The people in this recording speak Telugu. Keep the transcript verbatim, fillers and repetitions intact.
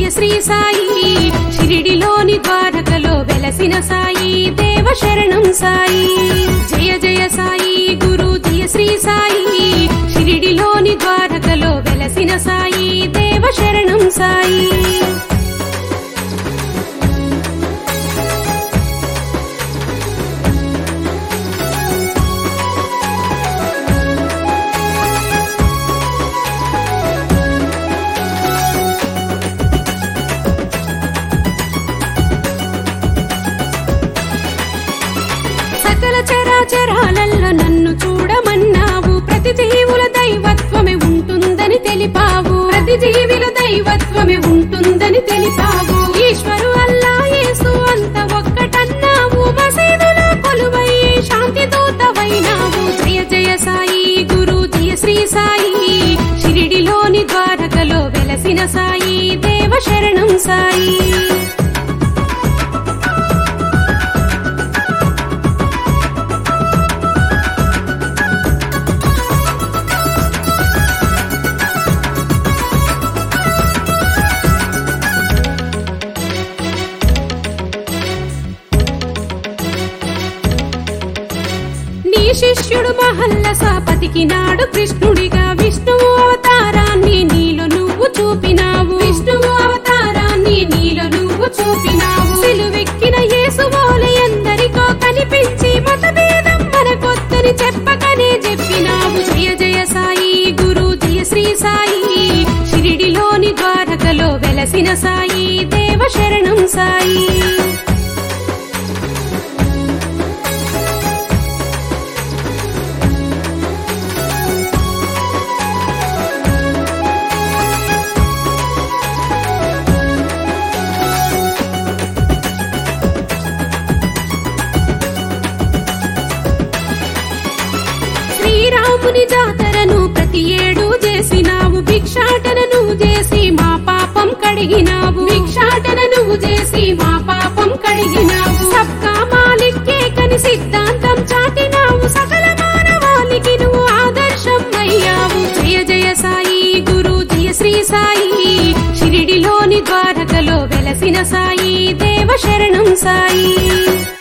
శ్రీ సాయి షిరిడిలోని ద్వారకలో వెలసిన సాయి దేవ శరణం సాయి జయ జయ సాయి గురు జయ శ్రీ సాయి షిరిడిలోని ద్వారకలో వెలసిన సాయి దేవ శరణం సాయి సకల చరాచరాలల్లో నన్ను చూడమన్నావు ప్రతి జీవుల దైవత్వమే ఉంటుందని తెలిపావు ప్రతి జీవుల దైవత్వమే ఉంటుందని తెలిపావు ఈశ్వరు అల్లా యేసు అంత ఒక్కటన్నావు మసీదులో కొలువై శాంతి దూతవైనావు జయ జయ సాయి గురు జయ శ్రీ సాయి షిరిడిలోని ద్వారకలో వెలసిన సాయి దేవ శరణం సాయి నీ శిష్యుడు మహల్లస పతికినాడు కృష్ణుడిగా విష్ణువు అవతారాన్ని నీలో నువ్వు చూపినావు విష్ణువు అవతారాన్ని నీలో నువ్వు చూపినావు సిలువెక్కిన యేసువోలే ఎందరికో కనిపించి మతభేదం మనకొద్దని చెప్పకనే చెప్పినావు జయ జయ సాయి గురు జయ శ్రీ సాయి షిరిడిలోని ద్వారకలో వెలసిన సాయి దేవ శరణం సాయి శ్రీరాముని జాతరను ప్రతి ఏడు చేసినావు భిక్షాటనను చేసి మా పాపం కడిగినావు భిక్షాటనను చేసి మా పాపం కడిగినావు సబ్కా మాలిక్ ఏకని సిద్ధాంతం చాటినావు సకల మానవాళికి నువ్వు ఆదర్శం అయ్యావు జయ జయ సాయి గురు జయ శ్రీ సాయి షిరిడిలోని ద్వారకలో వెలసిన సాయి దేవ శరణం సాయి